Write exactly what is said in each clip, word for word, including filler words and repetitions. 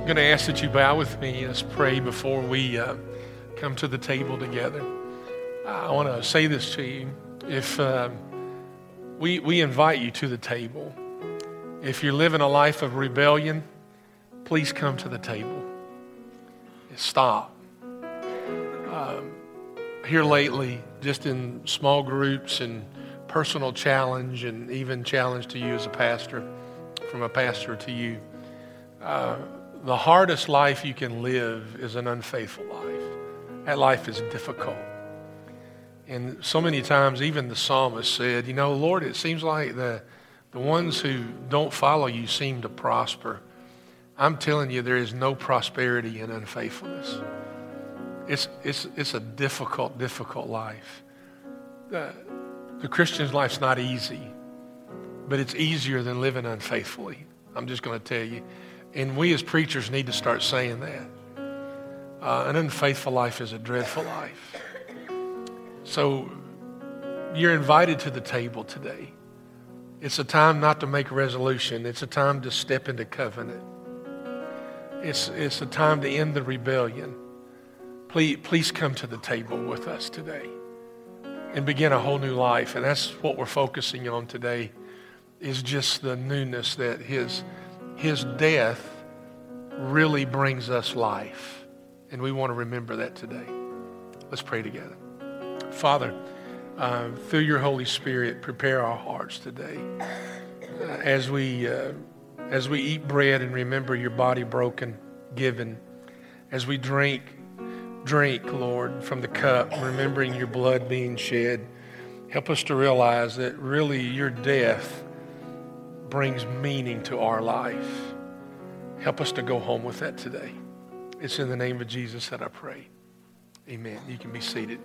going to ask that you bow with me. Let's pray before we uh, come to the table together. I want to say this to you. If uh, we, we invite you to the table. If you're living a life of rebellion, please come to the table. Stop. Um, here lately, just in small groups and personal challenge and even challenge to you as a pastor, from a pastor to you, uh, the hardest life you can live is an unfaithful life. That life is difficult. And so many times, even the psalmist said, you know, Lord, it seems like the, the ones who don't follow you seem to prosper. I'm telling you, there is no prosperity in unfaithfulness. It's, it's, it's a difficult, difficult life. The, the Christian's life's not easy, but it's easier than living unfaithfully. I'm just going to tell you. And we as preachers need to start saying that. Uh, an unfaithful life is a dreadful life. So you're invited to the table today. It's a time not to make a resolution. It's a time to step into covenant. It's, it's a time to end the rebellion. Please, please come to the table with us today and begin a whole new life. And that's what we're focusing on today, is just the newness that his His death really brings us life. And we want to remember that today. Let's pray together. Father, uh, through your Holy Spirit, prepare our hearts today. Uh, as we uh, as we eat bread and remember your body broken, given. As we drink, drink, Lord, from the cup, remembering your blood being shed. Help us to realize that really your death brings meaning to our life. Help us to go home with that today. It's in the name of Jesus that I pray. Amen. You can be seated.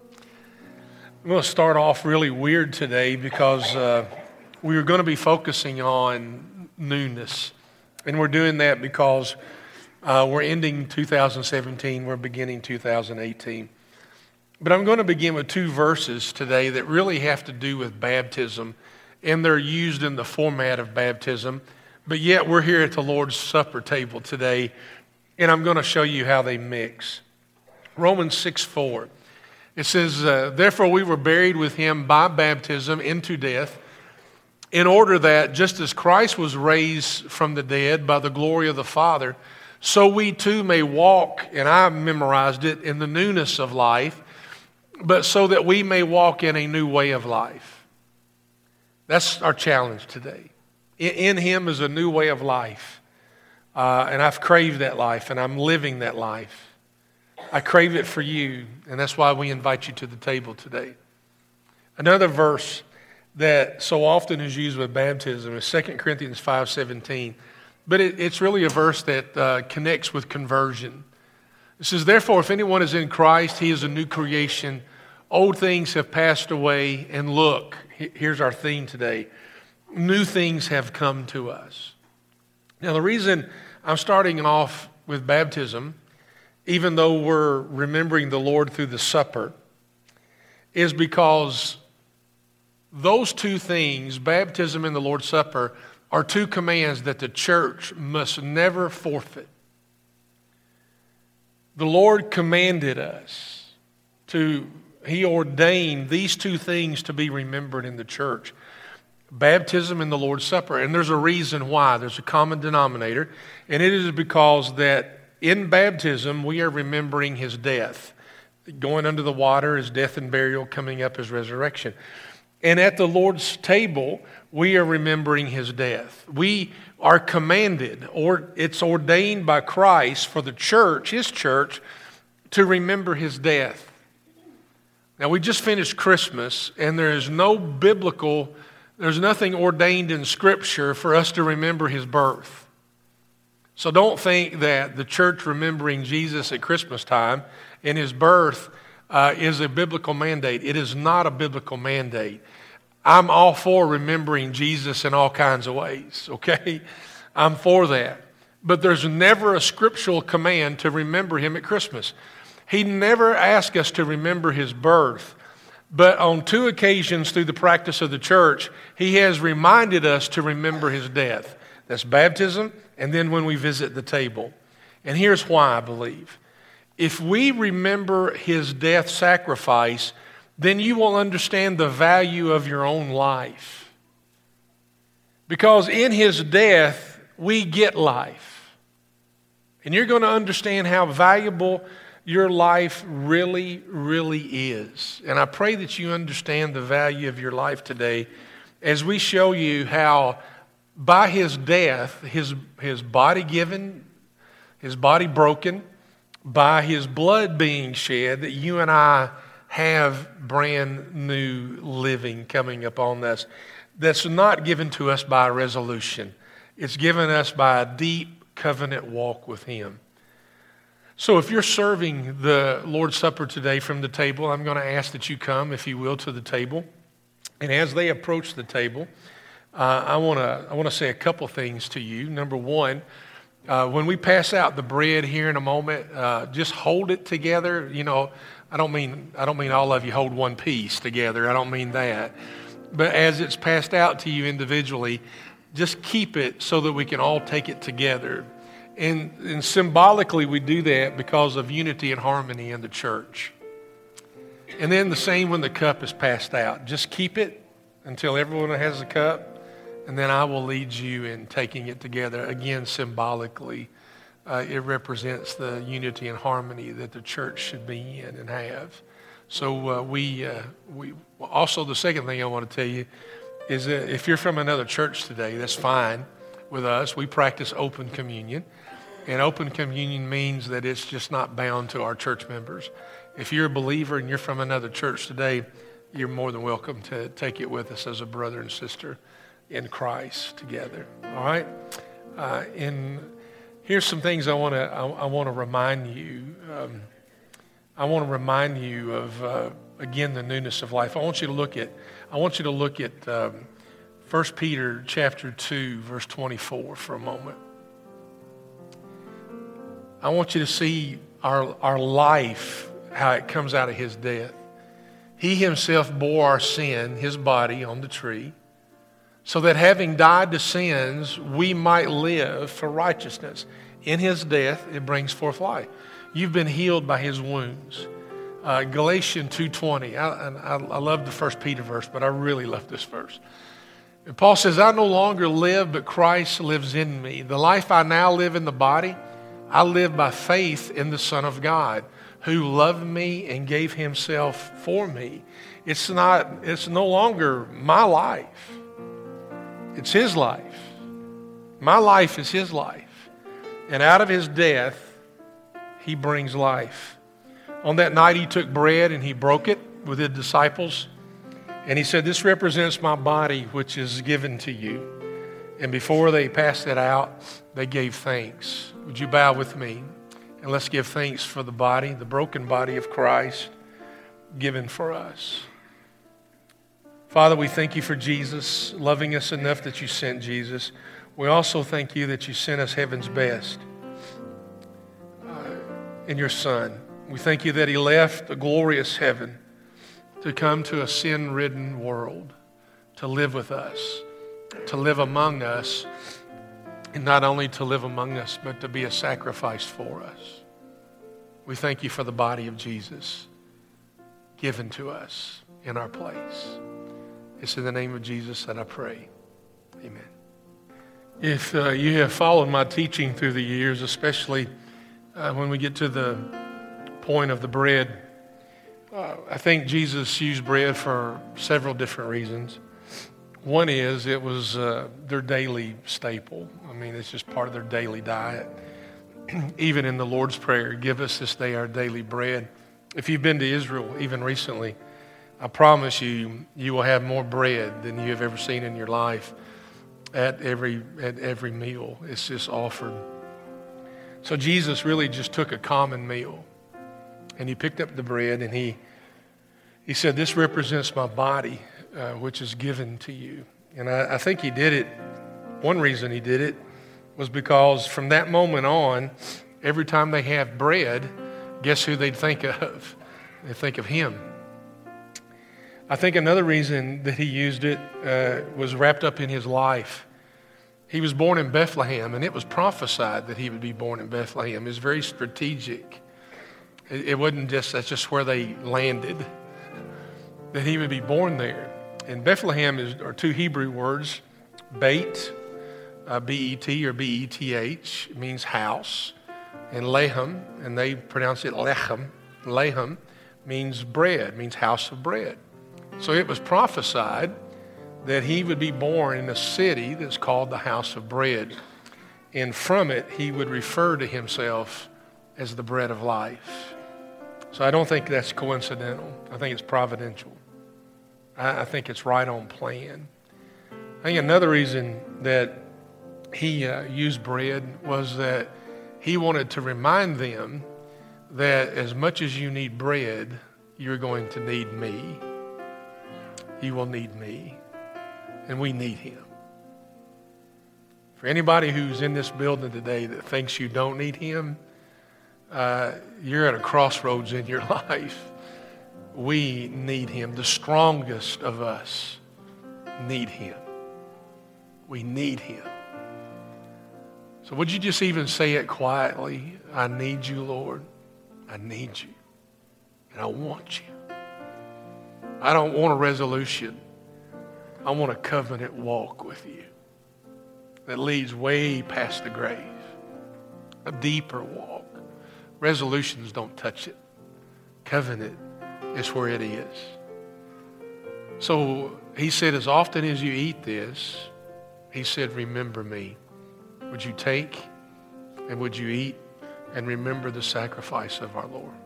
I'm going to start off really weird today because uh, we are going to be focusing on newness. And we're doing that because uh, we're ending two thousand seventeen. We're beginning two thousand eighteen. But I'm going to begin with two verses today that really have to do with baptism. And they're used in the format of baptism. But yet we're here at the Lord's Supper table today, and I'm going to show you how they mix. Romans six four. It says, uh, therefore we were buried with him by baptism into death, in order that just as Christ was raised from the dead by the glory of the Father, so we too may walk, and I memorized it, in the newness of life, but so that we may walk in a new way of life. That's our challenge today. In him is a new way of life. Uh, and I've craved that life, and I'm living that life. I crave it for you, and that's why we invite you to the table today. Another verse that so often is used with baptism is Second Corinthians five seventeen. But it, it's really a verse that uh, connects with conversion. It says, therefore, if anyone is in Christ, he is a new creation. Old things have passed away, and look, here's our theme today. New things have come to us. Now, the reason I'm starting off with baptism, even though we're remembering the Lord through the supper, is because those two things, baptism and the Lord's Supper, are two commands that the church must never forfeit. The Lord commanded us to He ordained these two things to be remembered in the church. Baptism and the Lord's Supper. And there's a reason why. There's a common denominator. And it is because that in baptism, we are remembering his death. Going under the water is death and burial, coming up is resurrection. And at the Lord's table, we are remembering his death. We are commanded, or it's ordained by Christ for the church, his church, to remember his death. Now, we just finished Christmas, and there is no biblical, there's nothing ordained in Scripture for us to remember his birth. So don't think that the church remembering Jesus at Christmas time and his birth uh, is a biblical mandate. It is not a biblical mandate. I'm all for remembering Jesus in all kinds of ways, okay? I'm for that. But there's never a scriptural command to remember him at Christmas. He never asked us to remember his birth, but on two occasions through the practice of the church, he has reminded us to remember his death. That's baptism, and then when we visit the table. And here's why I believe. If we remember his death sacrifice, then you will understand the value of your own life. Because in his death, we get life. And you're going to understand how valuable your life really, really is. And I pray that you understand the value of your life today as we show you how by his death, his, his body given, his body broken, by his blood being shed, that you and I have brand new living coming upon us. That's not given to us by a resolution. It's given us by a deep covenant walk with him. So if you're serving the Lord's Supper today from the table, I'm going to ask that you come, if you will, to the table. And as they approach the table, uh, I want to I want to say a couple things to you. Number one, uh, when we pass out the bread here in a moment, uh, just hold it together. You know, I don't mean I don't mean all of you hold one piece together. I don't mean that. But as it's passed out to you individually, just keep it so that we can all take it together. And, and symbolically, we do that because of unity and harmony in the church. And then the same when the cup is passed out. Just keep it until everyone has a cup, and then I will lead you in taking it together. Again, symbolically, uh, it represents the unity and harmony that the church should be in and have. So uh, we, uh, we also, the second thing I want to tell you is that if you're from another church today, that's fine with us. We practice open communion. And open communion means that it's just not bound to our church members. If you're a believer and you're from another church today, you're more than welcome to take it with us as a brother and sister in Christ together. All right? Uh, and here's some things I want to I, I want to remind you. Um, I want to remind you of uh, again the newness of life. I want you to look at I want you to look at um, First Peter chapter two, verse twenty-four for a moment. I want you to see our, our life, how it comes out of his death. He himself bore our sin, his body, on the tree, so that having died to sins, we might live for righteousness. In his death, it brings forth life. You've been healed by his wounds. Uh, Galatians two twenty. I, I, I love the First Peter verse, but I really love this verse. And Paul says, I no longer live, but Christ lives in me. The life I now live in the body, I live by faith in the Son of God, who loved me and gave himself for me. It's not, it's no longer my life. It's his life. My life is his life. And out of his death, he brings life. On that night, he took bread and he broke it with his disciples. And he said, this represents my body, which is given to you. And before they passed it out, they gave thanks. Would you bow with me? And let's give thanks for the body, the broken body of Christ, given for us. Father, we thank you for Jesus, loving us enough that you sent Jesus. We also thank you that you sent us heaven's best uh, in your Son. We thank you that he left a glorious heaven to come to a sin-ridden world, to live with us, to live among us, and not only to live among us, but to be a sacrifice for us. We thank you for the body of Jesus given to us in our place. It's in the name of Jesus that I pray. Amen. If uh, you have followed my teaching through the years, especially uh, when we get to the point of the bread, uh, I think Jesus used bread for several different reasons. One is it was uh, their daily staple. I mean, it's just part of their daily diet. Even in the Lord's Prayer, give us this day our daily bread. If you've been to Israel even recently, I promise you, you will have more bread than you have ever seen in your life at every at every meal. It's just offered. So Jesus really just took a common meal, and he picked up the bread, and he he said, this represents my body, uh, which is given to you. And I, I think he did it, one reason he did it was because from that moment on, every time they have bread, guess who they'd think of? They think of him. I think another reason that he used it uh, was wrapped up in his life. He was born in Bethlehem, and it was prophesied that he would be born in Bethlehem. It was very strategic. It, it wasn't just, that's just where they landed, that he would be born there. And Bethlehem is, are two Hebrew words, Beit, uh, B E T or B E T H, it means house, and Lehem, and they pronounce it Lechem. Lehem means bread, means house of bread. So it was prophesied that he would be born in a city that's called the house of bread. And from it, he would refer to himself as the bread of life. So I don't think that's coincidental. I think it's providential. I, I think it's right on plan. I think another reason that he uh, used bread was that he wanted to remind them that as much as you need bread, you're going to need me. You will need me. And we need him. For anybody who's in this building today that thinks you don't need him, uh, you're at a crossroads in your life. We need him. The strongest of us need him. We need him. So would you just even say it quietly? I need you, Lord. I need you. And I want you. I don't want a resolution. I want a covenant walk with you that leads way past the grave. A deeper walk. Resolutions don't touch it. Covenant is where it is. So he said, as often as you eat this, he said, remember me. Would you take and would you eat and remember the sacrifice of our Lord?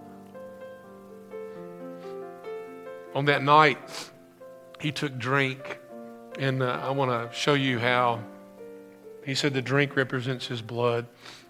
On that night, he took drink, and uh, I want to show you how. He said the drink represents his blood.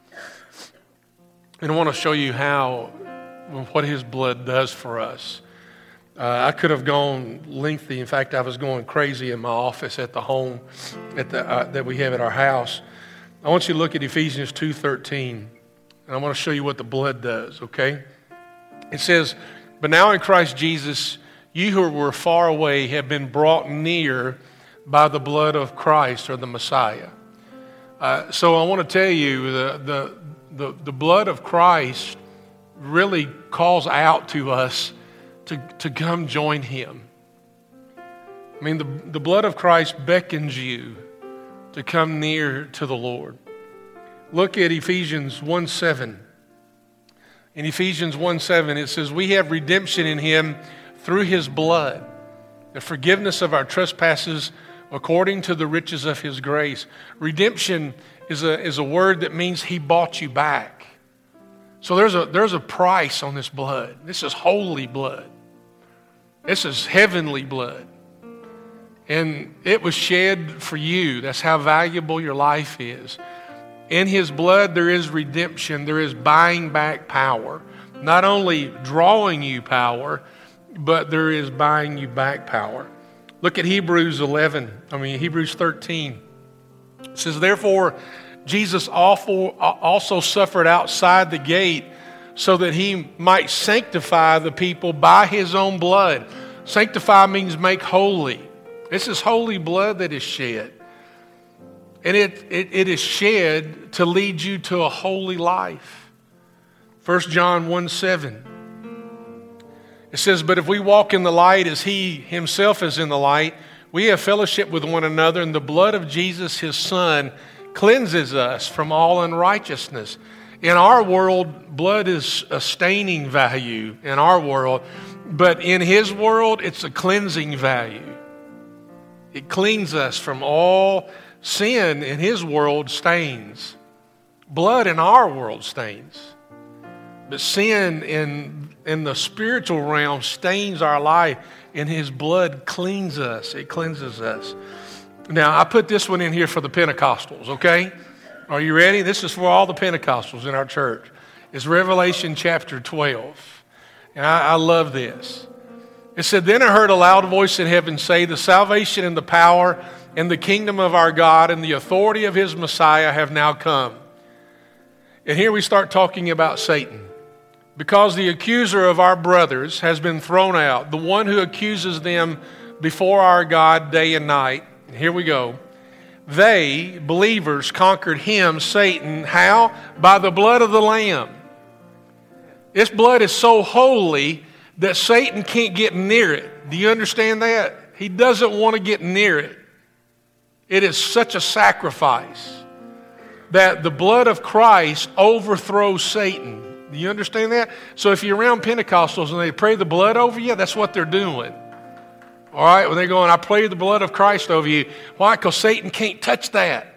And I want to show you how, what his blood does for us. Uh, I could have gone lengthy. In fact, I was going crazy in my office at the home at the, uh, that we have at our house. I want you to look at Ephesians two thirteen, and I want to show you what the blood does, okay? It says, but now in Christ Jesus, you who were far away have been brought near by the blood of Christ, or the Messiah. Uh, so I want to tell you, the, the, the, the blood of Christ really calls out to us to, to come join him. I mean, the, the blood of Christ beckons you to come near to the Lord. Look at Ephesians one seven. In Ephesians one seven, it says, we have redemption in him through his blood, the forgiveness of our trespasses according to the riches of his grace. Redemption is a, is a word that means he bought you back. So there's a, there's a price on this blood. This is holy blood. This is heavenly blood. And it was shed for you. That's how valuable your life is. In his blood, there is redemption. There is buying back power. Not only drawing you power, but there is buying you back power. Look at Hebrews eleven, I mean Hebrews thirteen. It says, therefore, Jesus also suffered outside the gate so that he might sanctify the people by his own blood. Sanctify means make holy. This is holy blood that is shed. And it, it, it is shed to lead you to a holy life. First John one seven. It says, but if we walk in the light as he himself is in the light, we have fellowship with one another, and the blood of Jesus, his son, cleanses us from all unrighteousness. In our world, blood is a staining value in our world, but in his world, it's a cleansing value. It cleans us from all sin. In his world stains. Blood in our world stains. But sin in, in the spiritual realm stains our life, and his blood cleans us. It cleanses us. Now, I put this one in here for the Pentecostals, okay? Are you ready? This is for all the Pentecostals in our church. It's Revelation chapter twelve. And I, I love this. It said, then I heard a loud voice in heaven say, the salvation and the power and the kingdom of our God and the authority of his Messiah have now come. And here we start talking about Satan. Because the accuser of our brothers has been thrown out, the one who accuses them before our God day and night. And here we go. They, believers, conquered him, Satan. How? By the blood of the Lamb. This blood is so holy that Satan can't get near it. Do you understand that? He doesn't want to get near it. It is such a sacrifice that the blood of Christ overthrows Satan. Do you understand that? So if you're around Pentecostals and they pray the blood over you, that's what they're doing. All right? When they're going, I pray the blood of Christ over you. Why? Because Satan can't touch that.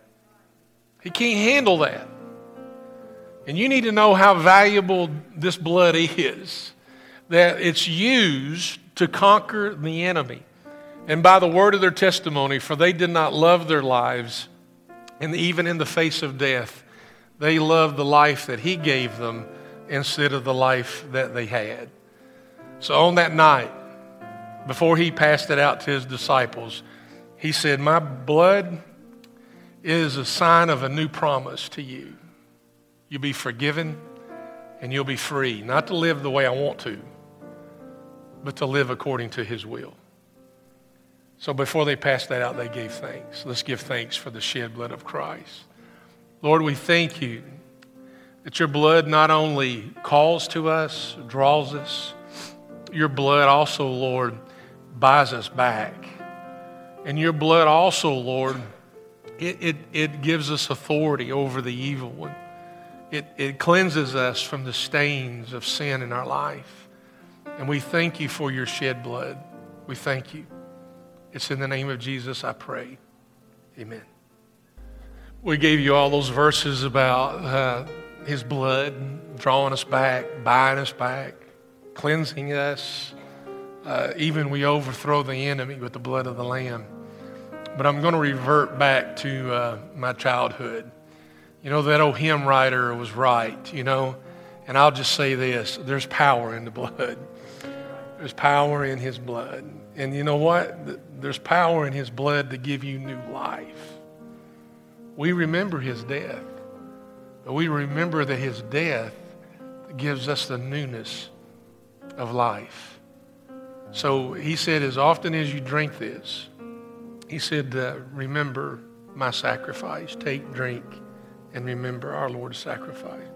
He can't handle that. And you need to know how valuable this blood is. That it's used to conquer the enemy. And by the word of their testimony, for they did not love their lives, and even in the face of death, they loved the life that he gave them instead of the life that they had. So on that night, before he passed it out to his disciples, he said, my blood is a sign of a new promise to you. You'll be forgiven and you'll be free, not to live the way I want to, but to live according to his will. So before they passed that out, they gave thanks. Let's give thanks for the shed blood of Christ. Lord, we thank you that your blood not only calls to us, draws us, your blood also, Lord, buys us back. And your blood also, Lord, it, it, it gives us authority over the evil one. It, it cleanses us from the stains of sin in our life. And we thank you for your shed blood. We thank you. It's in the name of Jesus I pray. Amen. We gave you all those verses about uh, his blood drawing us back, buying us back, cleansing us. Uh, even we overthrow the enemy with the blood of the Lamb. But I'm going to revert back to uh, my childhood. You know, that old hymn writer was right, you know. And I'll just say this, there's power in the blood. There's power in his blood. And you know what? There's power in his blood to give you new life. We remember his death. But we remember that his death gives us the newness of life. So he said, as often as you drink this, he said, uh, remember my sacrifice. Take, drink, and remember our Lord's sacrifice.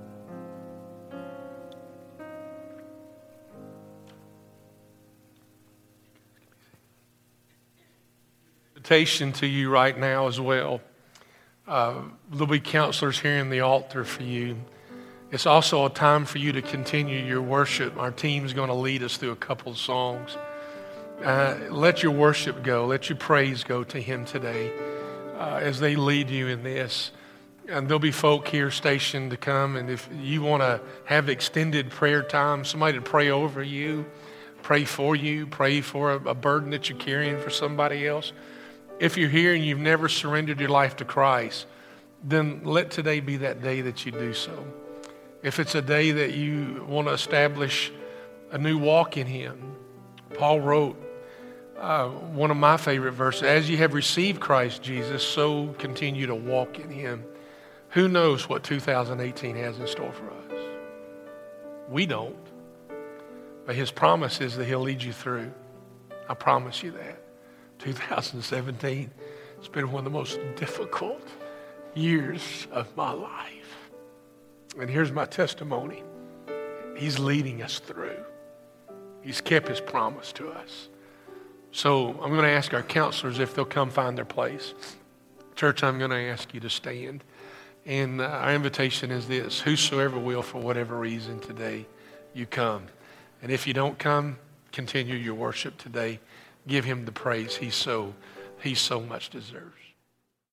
Invitation to you right now as well. Uh, there'll be counselors here in the altar for you. It's also a time for you to continue your worship. Our team's going to lead us through a couple of songs. Uh, let your worship go. Let your praise go to him today uh, as they lead you in this. And there'll be folk here stationed to come. And if you want to have extended prayer time, somebody to pray over you, pray for you, pray for a, a burden that you're carrying for somebody else. If you're here and you've never surrendered your life to Christ, then let today be that day that you do so. If it's a day that you want to establish a new walk in him, Paul wrote uh, one of my favorite verses, as you have received Christ Jesus, so continue to walk in him. Who knows what two thousand eighteen has in store for us? We don't. But his promise is that he'll lead you through. I promise you that. two thousand seventeen, it's been one of the most difficult years of my life. And here's my testimony. He's leading us through. He's kept his promise to us. So I'm going to ask our counselors if they'll come find their place. Church, I'm going to ask you to stand. And uh, our invitation is this: whosoever will, for whatever reason today, you come. And if you don't come, continue your worship today. Give him the praise he so, he so much deserves.